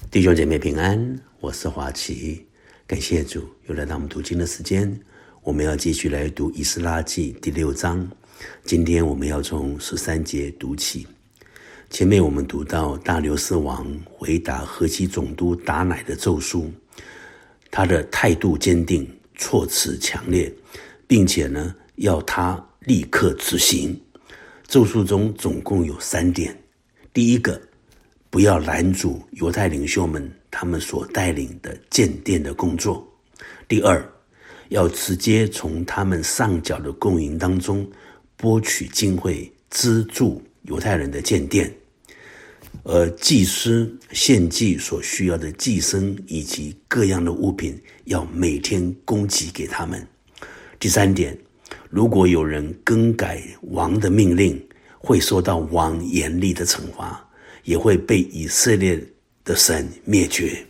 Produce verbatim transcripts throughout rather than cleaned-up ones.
弟兄姐妹平安，我是华奇，感谢主又来到我们读经的时间。我们要继续来读以斯拉记第六章，今天我们要从十三节读起。前面我们读到大流士王回答河西总督达乃的奏书，他的态度坚定，措辞强烈，并且呢要他立刻执行。奏书中总共有三点。第一个，不要拦阻犹太领袖们他们所带领的建殿的工作。第二，要直接从他们上缴的供银当中拨取经费，资助犹太人的建殿。而祭司献祭所需要的祭牲以及各样的物品，要每天供给给他们。第三点，如果有人更改王的命令，会受到王严厉的惩罚，也会被以色列的神灭绝。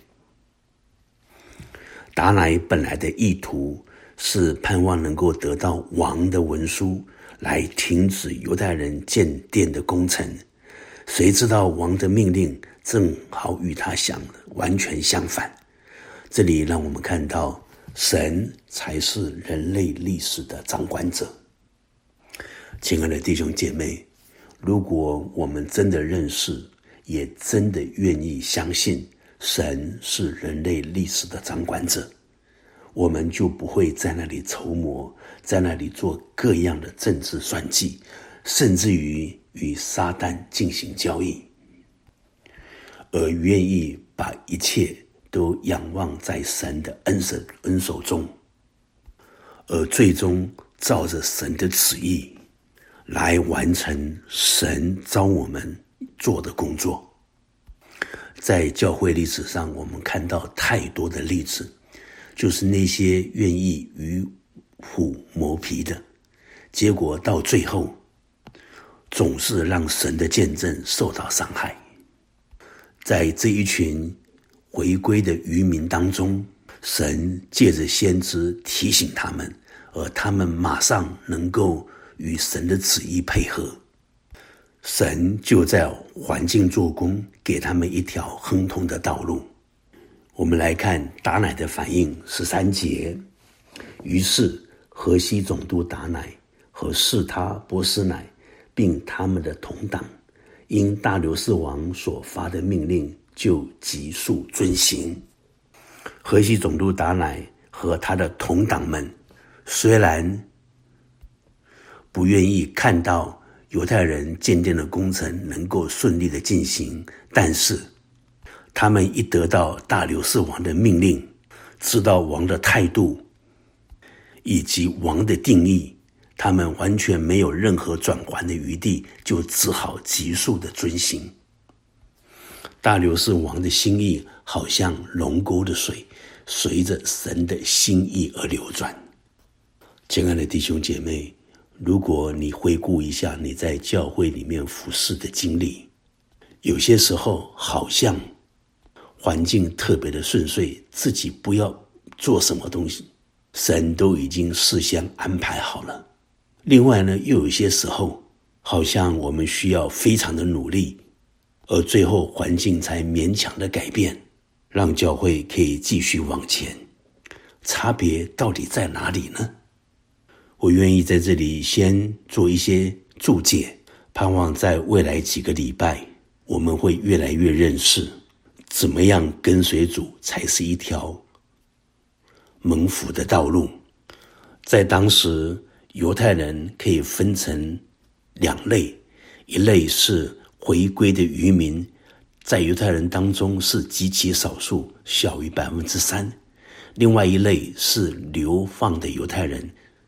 达乃本来的意图是盼望能够得到王的文书，来停止犹太人建殿的工程。谁知道王的命令正好与他想的完全相反。这里让我们看到，神才是人类历史的掌管者。亲爱的弟兄姐妹，如果我们真的认识，也真的愿意相信神是人类历史的掌管者，我们就不会在那里筹谋，在那里做各样的政治算计，甚至于与撒旦进行交易，而愿意把一切都仰望在神的恩手恩手中，而最终照着神的旨意来完成神召我们做的工作。在教会历史上，我们看到太多的例子，就是那些愿意与虎谋皮的，结果到最后总是让神的见证受到伤害。在这一群回归的渔民当中，神借着先知提醒他们，而他们马上能够与神的旨意配合，神就在环境做工，给他们一条亨通的道路。我们来看达乃的反应，十三节。于是河西总督达乃和示他波斯乃并他们的同党，因大流士王所发的命令，就急速遵行。河西总督达乃和他的同党们虽然不愿意看到犹太人建殿的工程能够顺利的进行，但是他们一得到大流士王的命令，知道王的态度以及王的定义，他们完全没有任何转圜的余地，就只好急速的遵行。大流士王的心意好像龙沟的水，随着神的心意而流转。亲爱的弟兄姐妹，如果你回顾一下你在教会里面服侍的经历，有些时候好像环境特别的顺遂，自己不要做什么东西，神都已经事先安排好了。另外呢，又有些时候好像我们需要非常的努力，而最后环境才勉强的改变，让教会可以继续往前。差别到底在哪里呢？我愿意在这里先做一些注解，盼望在未来几个礼拜，我们会越来越认识怎么样跟随主才是一条蒙福的道路。在当时，犹太人可以分成两类，一类是回归的渔民，在犹太人当中是极其少数，小于百分之三；另外一类是流放的犹太人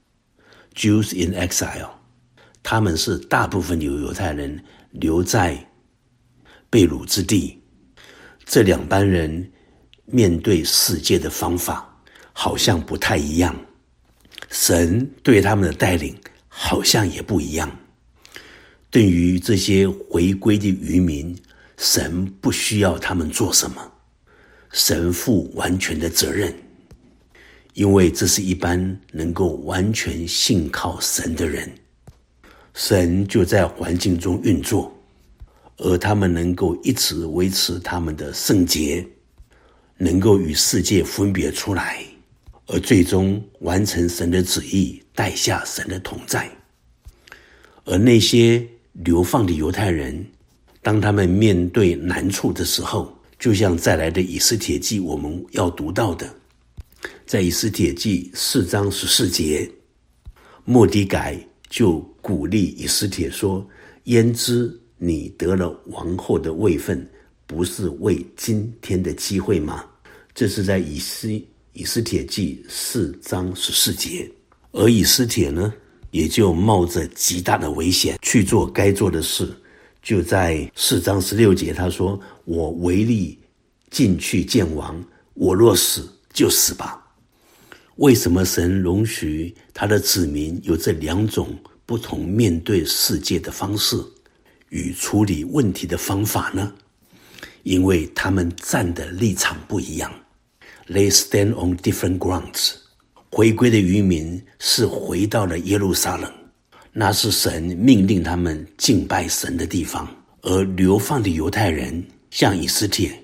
Jews in exile， 他们是大部分的犹太人留在被掳之地。这两班人面对世界的方法好像不太一样，神对他们的带领好像也不一样。对于这些回归的渔民，神不需要他们做什么，神负完全的责任，因为这是一般能够完全信靠神的人，神就在环境中运作，而他们能够一直维持他们的圣洁， 能够与世界分别出来，而最终完成神的旨意，带下神的同在。而那些流放的犹太人，当他们面对难处的时候，就像再来的以斯帖记我们要读到的，在以斯帖记四章十四节，末底改就鼓励以斯帖说，焉知你得了王后的位分，不是为今天的机会吗？这是在以斯以斯帖记四章十四节。而以斯帖呢，也就冒着极大的危险去做该做的事。就在四章十六节，他说，我唯力进去见王，我若死就死吧。为什么神容许他的子民有这两种不同面对世界的方式与处理问题的方法呢？因为他们站的立场不一样。 They stand on different grounds。 回归的渔民是回到了耶路撒冷，那是神命令他们敬拜神的地方。而流放的犹太人像以斯帖，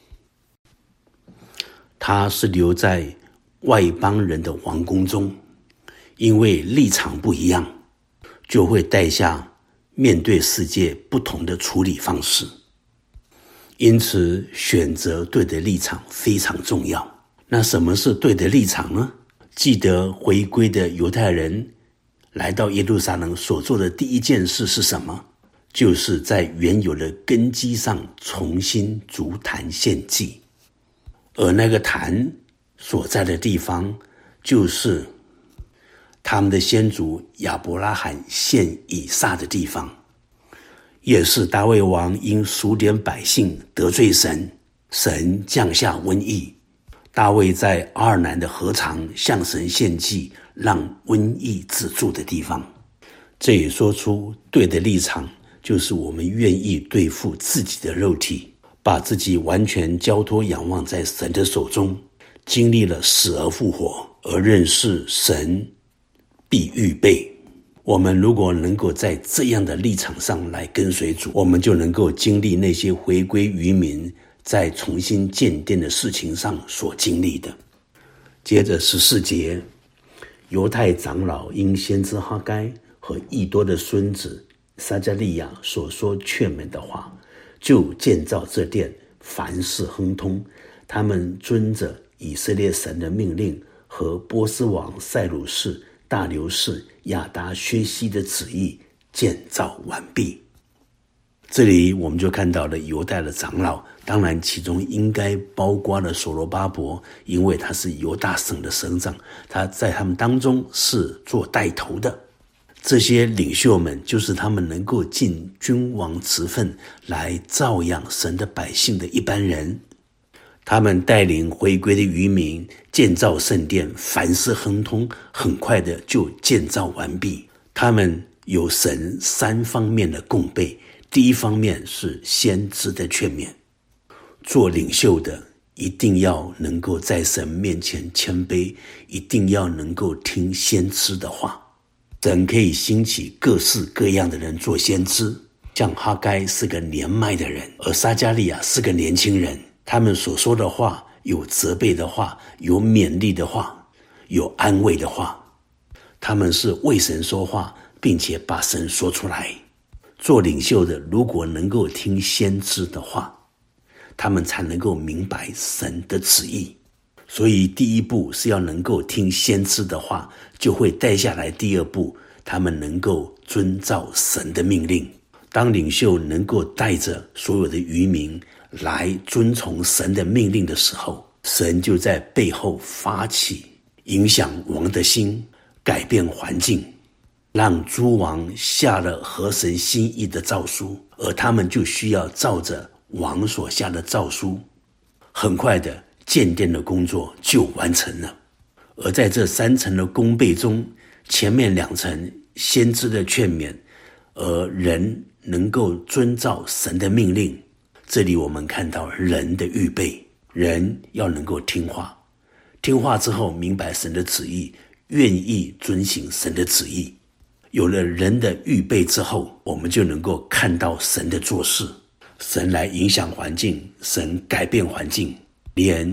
他是留在外邦人的王宫中，因为立场不一样，就会带下面对世界不同的处理方式。因此选择对的立场非常重要。那什么是对的立场呢？记得回归的犹太人来到耶路撒冷所做的第一件事是什么？就是在原有的根基上重新筑坛献祭。而那个坛所在的地方，就是他们的先祖亚伯拉罕献以撒的地方，也是大卫王因数点百姓得罪神，神降下瘟疫，大卫在阿尔南的禾场向神献祭，让瘟疫止住的地方。这也说出对的立场，就是我们愿意对付自己的肉体，把自己完全交托仰望在神的手中，经历了死而复活，而认识神必预备。我们如果能够在这样的立场上来跟随主，我们就能够经历那些回归渔民在重新建殿的事情上所经历的。接着十四节，犹太长老因先知哈该和益多的孙子撒迦利亚所说劝勉的话，就建造这殿，凡事亨通。他们遵着以色列神的命令和波斯王塞鲁士、大流士、亚达薛西的旨意建造完毕。这里我们就看到了犹太的长老，当然其中应该包括了所罗巴伯，因为他是犹大省的省长，他在他们当中是做带头的。这些领袖们就是他们能够尽君王职分来照养神的百姓的一般人。他们带领回归的渔民建造圣殿，凡事亨通，很快的就建造完毕。他们有神三方面的供备，第一方面是先知的劝勉。做领袖的一定要能够在神面前谦卑，一定要能够听先知的话。神可以兴起各式各样的人做先知，像哈该是个年迈的人，而撒迦利亚是个年轻人。他们所说的话有责备的话，有勉励的话，有安慰的话。他们是为神说话，并且把神说出来。做领袖的如果能够听先知的话，他们才能够明白神的旨意。所以第一步是要能够听先知的话，就会带下来第二步，他们能够遵照神的命令。当领袖能够带着所有的渔民来遵从神的命令的时候，神就在背后发起影响王的心，改变环境，让诸王下了合神心意的诏书，而他们就需要照着王所下的诏书，很快的建殿的工作就完成了。而在这三层的功备中，前面两层先知的劝勉，而人能够遵照神的命令。这里我们看到人的预备，人要能够听话，听话之后明白神的旨意，愿意遵行神的旨意。有了人的预备之后，我们就能够看到神的做事，神来影响环境，神改变环境，连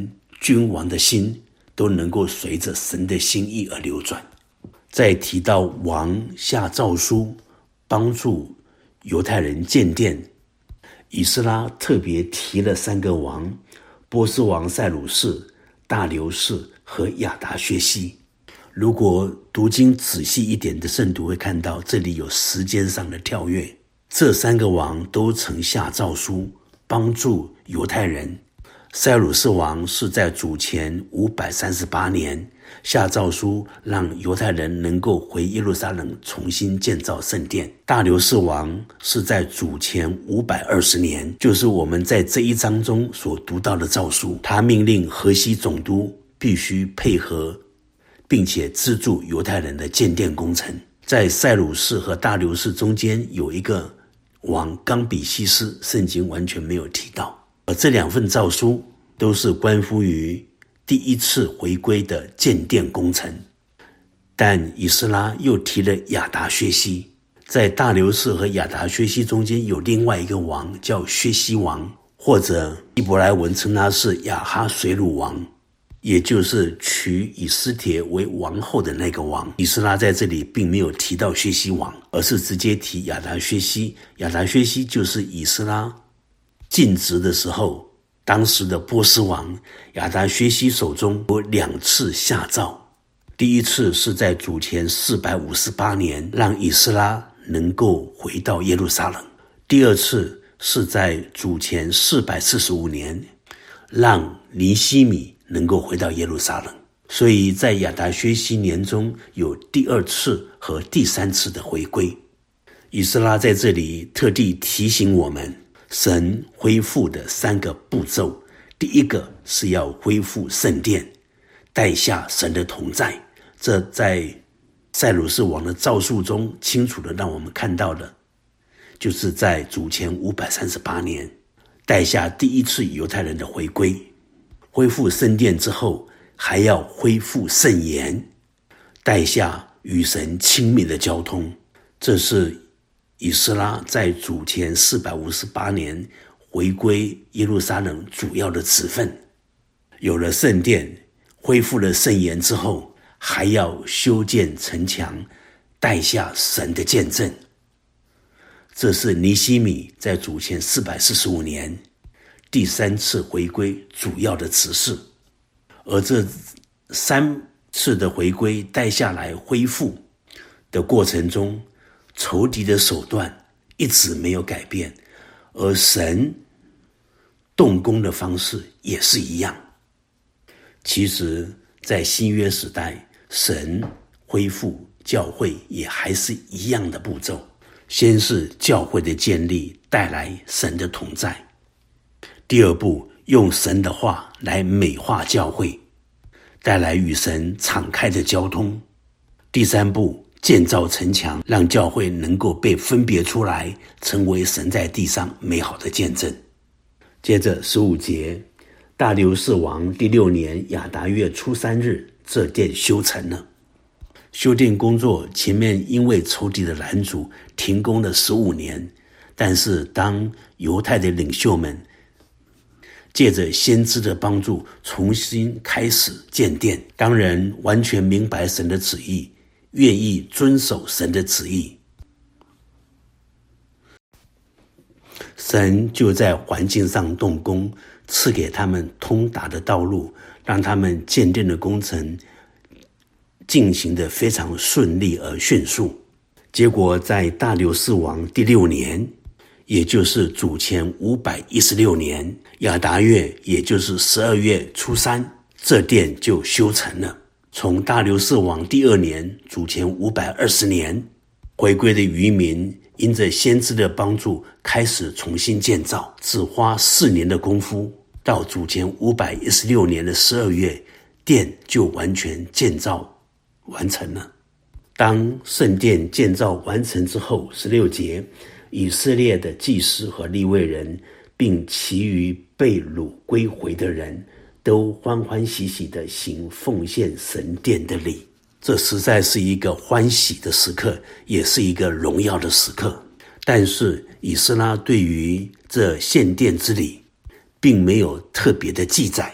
君王的心都能够随着神的心意而流转。再提到王下诏书帮助犹太人建殿，以斯拉特别提了三个王：波斯王塞鲁士、大流士和亚达薛西。如果读经仔细一点的圣徒会看到，这里有时间上的跳跃。这三个王都曾下诏书帮助犹太人。塞鲁士王是在主前五百三十八年下诏书，让犹太人能够回耶路撒冷重新建造圣殿。大流士王是在主前五百二十年，就是我们在这一章中所读到的诏书。他命令河西总督必须配合并且资助犹太人的建殿工程。在塞鲁士和大流士中间有一个王冈比西斯，圣经完全没有提到。而这两份诏书都是关乎于第一次回归的建殿工程。但以斯拉又提了亚达薛西，在大流士和亚达薛西中间有另外一个王叫薛西王，或者希伯来文称他是亚哈水鲁王，也就是娶以斯帖为王后的那个王。以斯拉在这里并没有提到薛西王，而是直接提亚达薛西。亚达薛西就是以斯拉尽职的时候，当时的波斯王亚达薛西手中有两次下诏。第一次是在主前四百五十八年，让以斯拉能够回到耶路撒冷。第二次是在主前四百四十五年，让尼希米能够回到耶路撒冷。所以在亚达薛西年中有第二次和第三次的回归。以斯拉在这里特地提醒我们，神恢复的三个步骤。第一个是要恢复圣殿，带下神的同在。这在塞鲁士王的诏书中清楚的让我们看到的，就是在主前五百三十八年带下第一次犹太人的回归。恢复圣殿之后，还要恢复圣言，带下与神亲密的交通。这是以斯拉在主前四百五十八年回归耶路撒冷主要的职分。有了圣殿，恢复了圣言之后，还要修建城墙，带下神的见证。这是尼希米在主前四百四十五年第三次回归主要的指示。而这三次的回归带下来恢复的过程中，仇敌的手段一直没有改变，而神动工的方式也是一样。其实在新约时代，神恢复教会也还是一样的步骤。先是教会的建立，带来神的同在。第二步，用神的话来美化教会，带来与神敞开的交通。第三步，建造城墙，让教会能够被分别出来，成为神在地上美好的见证。接着十五节，大流士王第六年亚达月初三日，这殿修成了。修殿工作前面因为仇敌的拦阻停工了十五年，但是当犹太的领袖们借着先知的帮助重新开始建殿，当人完全明白神的旨意，愿意遵守神的旨意，神就在环境上动工，赐给他们通达的道路，让他们建殿的工程进行得非常顺利而迅速。结果在大流士王第六年，也就是主前五百一十六年亚达月，也就是十二月初三，这殿就修成了。从大流士王第二年主前五百二十年，回归的渔民因着先知的帮助开始重新建造，只花四年的功夫，到主前五百一十六年的十二月，殿就完全建造完成了。当圣殿建造完成之后，十六节，以色列的祭司和利未人并其余被掳归回的人都欢欢喜喜地行奉献神殿的礼。这实在是一个欢喜的时刻，也是一个荣耀的时刻。但是以斯拉对于这献殿之礼并没有特别的记载，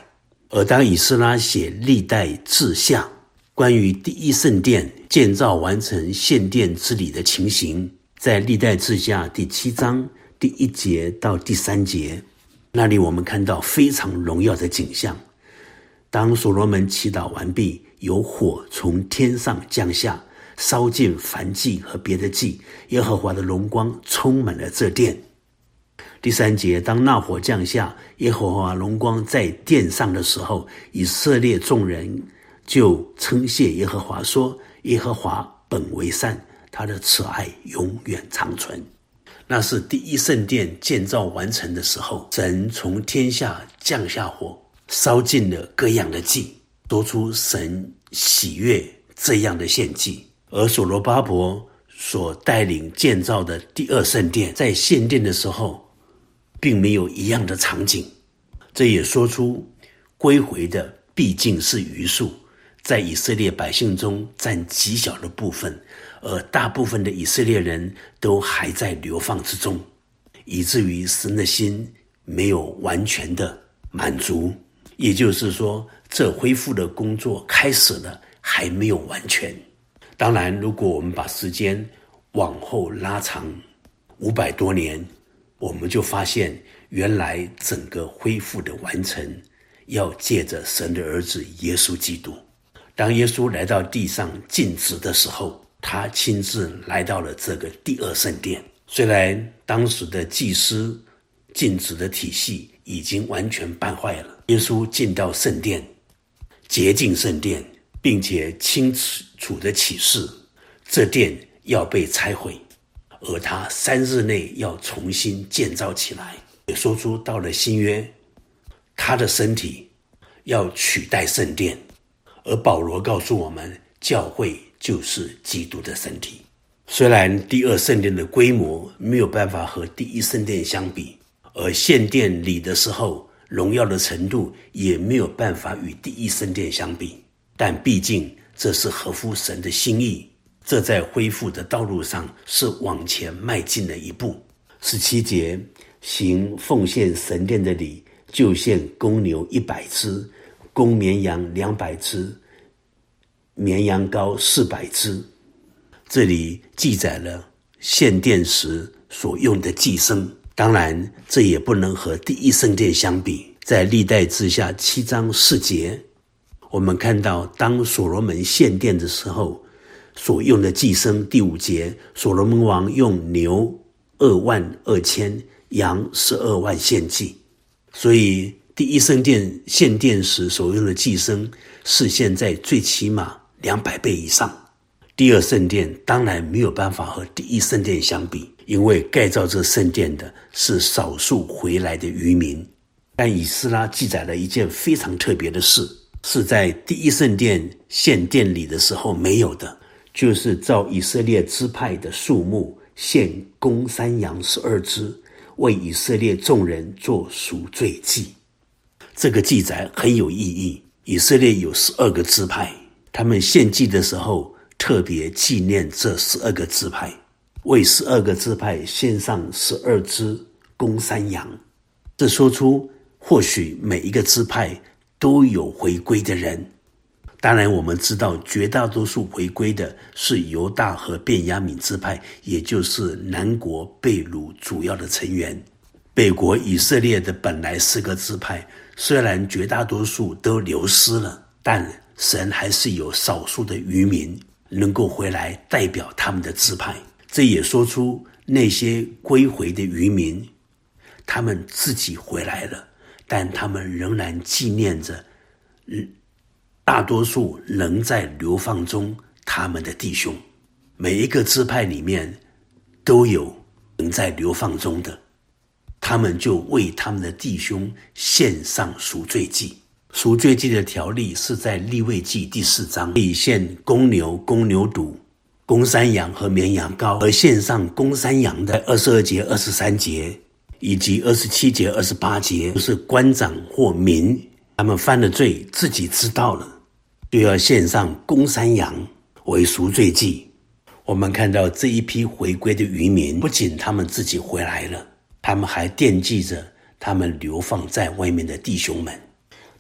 而当以斯拉写历代志下关于第一圣殿建造完成献殿之礼的情形，在历代志下第七章第一节到第三节，那里我们看到非常荣耀的景象。当所罗门祈祷完毕，有火从天上降下，烧尽燔祭和别的祭，耶和华的荣光充满了这殿。第三节，当那火降下，耶和华荣光在殿上的时候，以色列众人就称谢耶和华说，耶和华本为善，他的慈爱永远长存。那是第一圣殿建造完成的时候，神从天下降下火，烧尽了各样的祭，说出神喜悦这样的献祭。而所罗巴伯所带领建造的第二圣殿，在献殿的时候并没有一样的场景，这也说出归回的毕竟是余数，在以色列百姓中占极小的部分，而大部分的以色列人都还在流放之中，以至于神的心没有完全的满足。也就是说，这恢复的工作开始了，还没有完全。当然，如果我们把时间往后拉长五百多年，我们就发现原来整个恢复的完成要借着神的儿子耶稣基督。当耶稣来到地上尽职的时候，他亲自来到了这个第二圣殿。虽然当时的祭司尽职的体系已经完全败坏了，耶稣进到圣殿，洁净圣殿，并且清楚的启示这殿要被拆毁，而他三日内要重新建造起来。也说出到了新约，他的身体要取代圣殿。而保罗告诉我们，教会就是基督的身体。虽然第二圣殿的规模没有办法和第一圣殿相比，而献殿礼的时候荣耀的程度也没有办法与第一圣殿相比，但毕竟这是合乎神的心意，这在恢复的道路上是往前迈进了一步。十七节，行奉献神殿的礼，就献公牛一百只，公绵羊两百只，绵羊羔四百只。这里记载了献殿时所用的祭牲，当然这也不能和第一圣殿相比。在历代志下七章四节，我们看到当所罗门献殿的时候所用的祭牲。第五节，所罗门王用牛二万二千，羊十二万献祭。所以第一圣殿献殿时所用的祭牲是现在最起码两百倍以上。第二圣殿当然没有办法和第一圣殿相比，因为盖造这圣殿的是少数回来的渔民。但以斯拉记载了一件非常特别的事，是在第一圣殿献殿礼的时候没有的，就是照以色列支派的数目献公山羊十二只，为以色列众人做赎罪祭。这个记载很有意义。以色列有十二个支派，他们献祭的时候特别纪念这十二个支派，为十二个支派献上十二只公山羊。这说出或许每一个支派都有回归的人。当然我们知道绝大多数回归的是犹大和便雅悯支派，也就是南国被掳主要的成员。北国以色列的本来四个支派，虽然绝大多数都流失了，但神还是有少数的渔民能够回来代表他们的支派。这也说出那些归回的渔民，他们自己回来了，但他们仍然纪念着大多数仍在流放中他们的弟兄。每一个支派里面都有仍在流放中的，他们就为他们的弟兄献上赎罪祭。赎罪祭的条例是在利未记第四章，可以献公牛、公牛犊、公山羊和绵羊羔，而献上公山羊的二十二节、二十三节以及二十七节、二十八节，就是官长或民，他们犯了罪，自己知道了，就要献上公山羊为赎罪祭。我们看到这一批回归的渔民，不仅他们自己回来了，他们还惦记着他们流放在外面的弟兄们。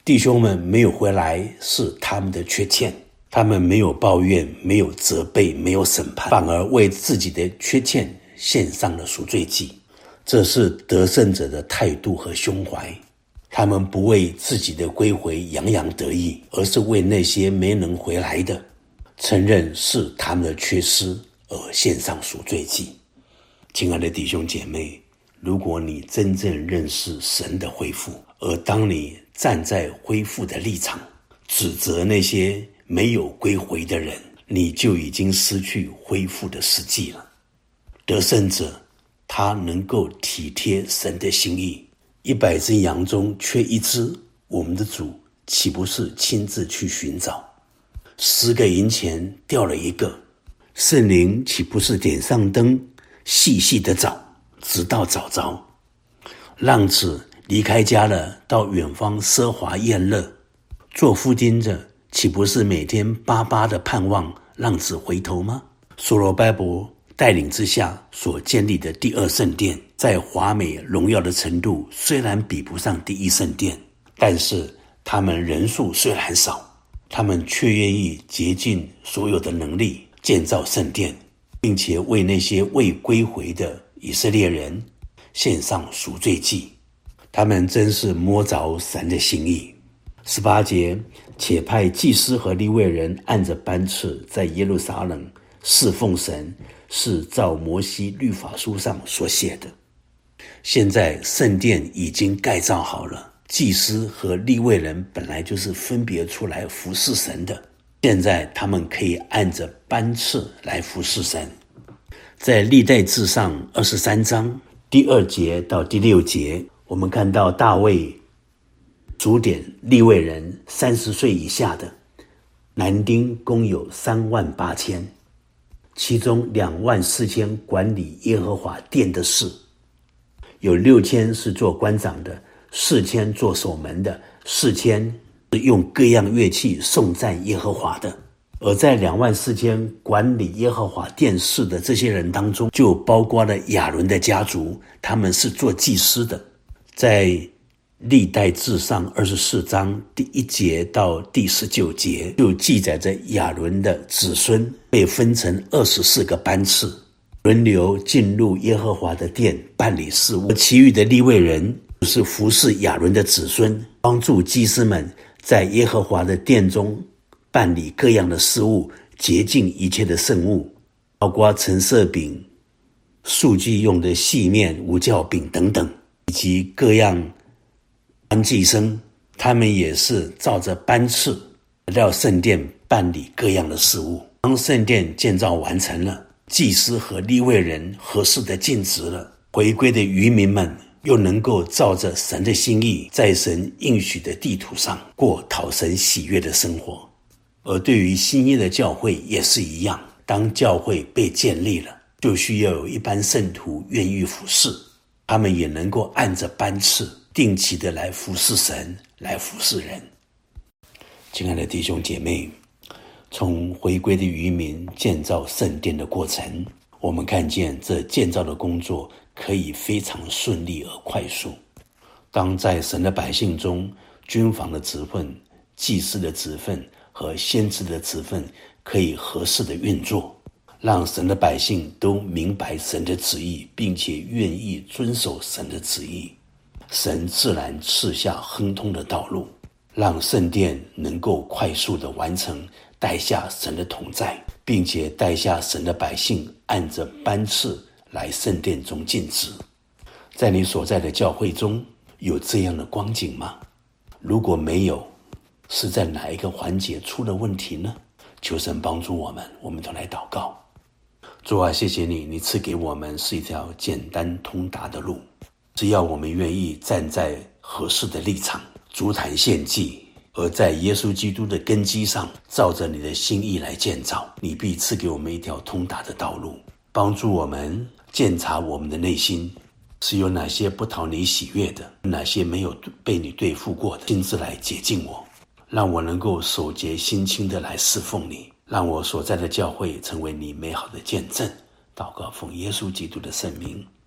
弟兄们没有回来是他们的缺欠，他们没有抱怨，没有责备，没有审判，反而为自己的缺欠献上了赎罪祭。这是得胜者的态度和胸怀，他们不为自己的归回洋洋得意，而是为那些没能回来的，承认是他们的缺失而献上赎罪祭。亲爱的弟兄姐妹，如果你真正认识神的恢复，而当你站在恢复的立场，指责那些没有归回的人，你就已经失去恢复的时机了。得胜者他能够体贴神的心意，一百只羊中缺一只，我们的主岂不是亲自去寻找？十个银钱掉了一个，圣灵岂不是点上灯，细细的找，直到找着？浪子离开家了，到远方奢华宴乐，做父亲者岂不是每天巴巴的盼望浪子回头吗？所罗巴伯带领之下所建立的第二圣殿，在华美荣耀的程度虽然比不上第一圣殿，但是他们人数虽然少，他们却愿意竭尽所有的能力建造圣殿，并且为那些未归回的以色列人献上赎罪祭。他们真是摸着神的心意。十八节，且派祭司和利未人按着班次在耶路撒冷侍奉神，是照摩西律法书上所写的。现在圣殿已经盖造好了，祭司和利未人本来就是分别出来服侍神的，现在他们可以按着班次来服侍神。在历代志上二十三章第二节到第六节，我们看到大卫主点利未人三十岁以下的男丁共有三万八千，其中两万四千管理耶和华殿的事，有六千是做官长的，四千做守门的，四千是用各样乐器颂赞耶和华的。而在两万四千管理耶和华殿事的这些人当中，就包括了亚伦的家族，他们是做祭司的。在历代志上二十四章第一节到第十九节，就记载着亚伦的子孙被分成二十四个班次，轮流进入耶和华的殿办理事务。其余的利未人就是服侍亚伦的子孙，帮助祭司们在耶和华的殿中办理各样的事务，洁净一切的圣物，包括陈设饼、素祭用的细面、无酵饼等等，以及各样安祭生，他们也是照着班次来到圣殿办理各样的事务。当圣殿建造完成了，祭司和利未人合适的尽职了，回归的渔民们又能够照着神的心意，在神应许的地图上过讨神喜悦的生活。而对于新约的教会也是一样，当教会被建立了，就需要有一班圣徒愿意服侍，他们也能够按着班次定期的来服侍神，来服侍人。亲爱的弟兄姐妹，从回归的渔民建造圣殿的过程，我们看见这建造的工作可以非常顺利而快速。当在神的百姓中，君王的职分、祭司的职分和先知的职分可以合适的运作，让神的百姓都明白神的旨意，并且愿意遵守神的旨意，神自然赐下亨通的道路，让圣殿能够快速的完成，带下神的同在，并且带下神的百姓按着班次来圣殿中尽职。在你所在的教会中有这样的光景吗？如果没有，是在哪一个环节出了问题呢？求神帮助我们，我们都来祷告。主啊，谢谢你，你赐给我们是一条简单通达的路，只要我们愿意站在合适的立场，足坛献祭，而在耶稣基督的根基上，照着你的心意来建造，你必赐给我们一条通达的道路，帮助我们鉴察我们的内心，是有哪些不讨你喜悦的，哪些没有被你对付过的，亲自来洁净我，让我能够手洁心清的来侍奉你，让我所在的教会成为你美好的见证。祷告奉耶稣基督的圣名。